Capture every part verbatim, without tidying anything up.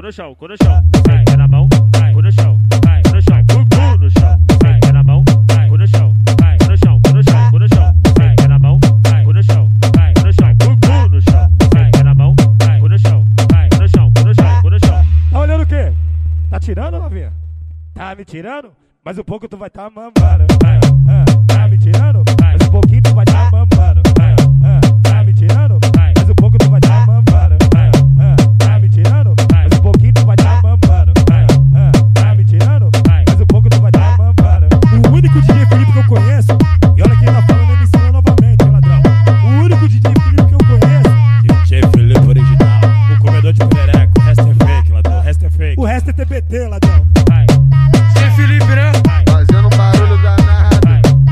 no chão, cu no chão, pé na mão, cu no chão, cu no chão, cu no chão, pé na mão, cu no chão, cu no chão, cu no chão, cu no chão, pé na mão, cu no chão, cu no chão, cu no chão, pé na mão, cu no chão, cu no chão, cu no chão, cu no chão. Tá olhando o quê? Tá tirando, novinha? Tá me tirando? Mas um pouco tu vai tá mamando. Tá me tirando? Mas um pouquinho tu vai tá mamando. Tá me tirando? Mas um pouco tu vai tá mamando. Tá me tirando? Mas um pouquinho tu vai tá mamando. Tá me tirando? Mas um pouco tu vai tá mamando. O único D J Felipe que eu conheço, e olha quem tá falando, ele ensina novamente, ó ladrão. O único D J Felipe que eu conheço, D J Felipe original, o comedor de perereco, o resto é fake, ladrão, o resto é fake. O resto é T B T, ladrão. Sem Felipe, né? Fazendo barulho danado.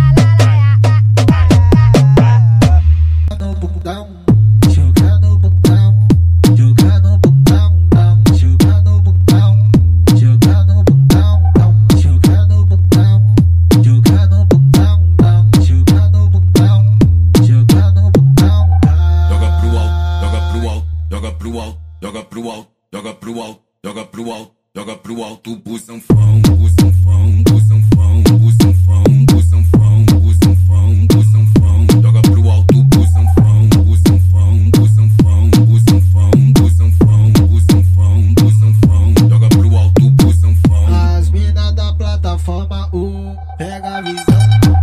No bundão, jogar no bundão, jogar no bundão, jogar no bundão, jogar no bundão, jogar no bundão, jogar no bundão, jogar no bundão, jogar no bundão. Joga pro alto, joga pro alto, joga pro alto, joga pro alto, joga pro alto, joga pro alto, joga pro alto, o sanfão, o sanfão, o sanfão, o sanfão, o sanfão, o sanfão, o sanfão, joga pro alto, o sanfão, o sanfão, o sanfão, o sanfão, o sanfão, o sanfão, o sanfão, joga pro alto, o sanfão. As minas da plataforma um, pega a visão.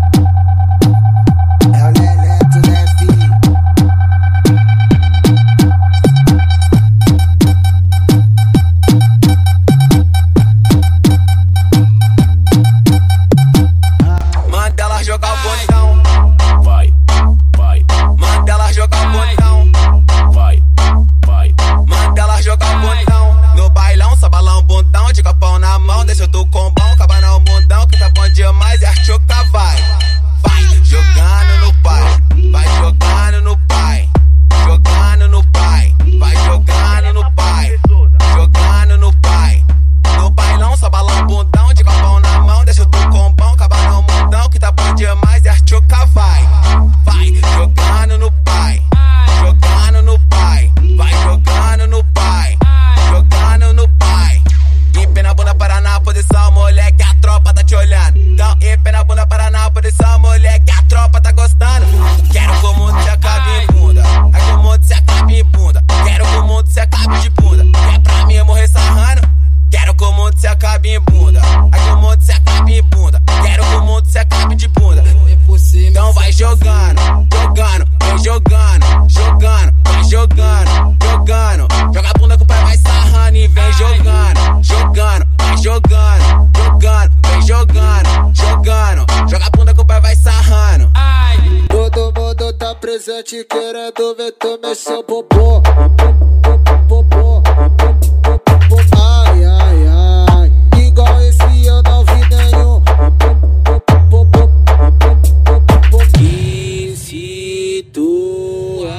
É o Leleto, né, filho? Manda ela jogar o botão, Vai, vai, manda ela jogar o botão, vai, vai. manda ela jogar o botão. No bailão, só balão bundão, de copão na mão, deixa eu tu combão, acaba no mundão, que tá bom demais e a choca vai. Vai jogando no pai, vai jogando no pai, jogando no pai, vai jogando no pai, jogando no pai. No bailão, só balão bundão, de copão na mão, deixa eu tu combão, acaba no mundão, que tá bom demais e a choca vai. Vai jogando no pai, jogando no pai, vai jogando no pai, jogando no pai. Empina a bunda para na posição, moleque, a tropa tá te olhando. Então empina a bunda para na posição, moleque, a tropa tá gostando. Quero que o mundo se acabe em bunda, é que o mundo se acabe em bunda. Quero que o mundo se acabe de bunda, é pra mim morrer sarrando. Quero que o mundo se acabe em bunda, é que o mundo se acabe em bunda. Quero que o mundo se acabe de bunda. Então vai jogando, jogando, vem jogando, jogando, vai jogando, jogando. Joga a bunda que o pai vai sarrando e vem jogando, jogando, vai jogando, jogando, vem jogando, jogando. Joga a bunda que o pai vai sarrando. Todo mundo tá presente querendo ver tu mexer o popô. Popô, ai, ai, ai. Igual esse eu não vi nenhum. Que situação.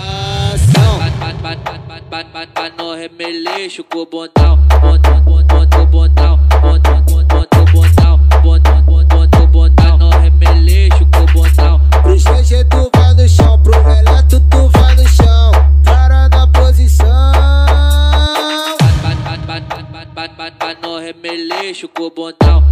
Bata no remeleixo com o botão, botão, botão, botão, botão, botão, botão, botão, botão, botão no remeleixo com o botão. Pro G G tu vai no chão, pro Leleto tu vai no chão. Para na posição. Bata no remeleixo com o botão.